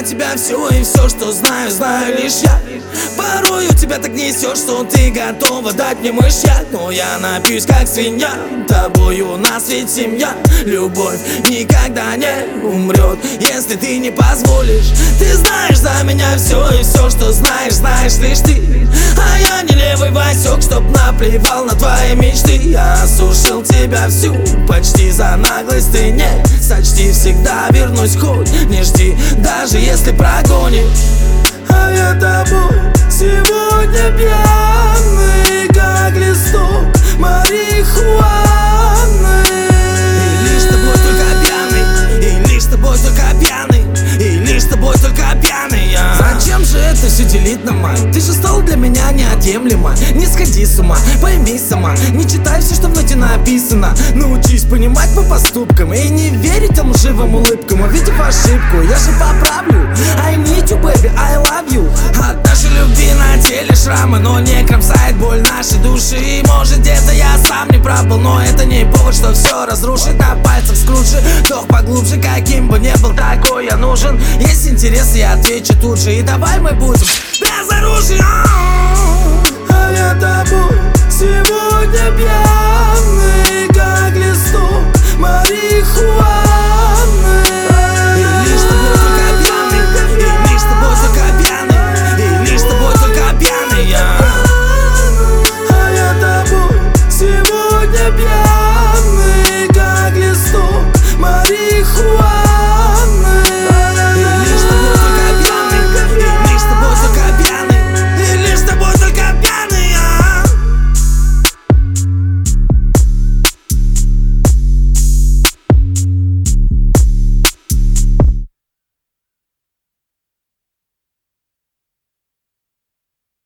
тебя все, и все, что знаю, знаю лишь я. Порой у тебя так несет, что ты готова дать мне мышьяк. Но я напьюсь как свинья, тобой у нас ведь семья. Любовь никогда не умрет, если ты не позволишь. Ты знаешь за меня все, и все, что знаешь, знаешь лишь ты. А я не левый Васек, чтоб наплевал на твои мечты. Я осушил тебя всю, почти за наглость ты не сочти. Всегда вернусь, хоть не жди, даже если прогонишь. А я тобой сегодня пьяный, как листок марихуаны. И лишь с тобой только пьяный, и лишь с тобой только пьяный, и лишь с тобой только пьяный я. Зачем же это все делить на мать? Ты же стал для меня неотъемлемо. Не сходи с ума, пойми сама. Не читай все, что в ноте написано. Научись понимать по поступкам и не верить лживым улыбкам. Увидев ошибку, я же поправлю. I need you, baby, I love you. От нашей любви на теле шрамы, но не кромсает боль нашей души. И может где-то я сам не прав был, но это не повод, что все разрушить. На пальцах скручи, вдох поглубже, каким бы ни был, такой я нужен. Есть интерес, я отвечу тут же, и давай мы будем без оружия.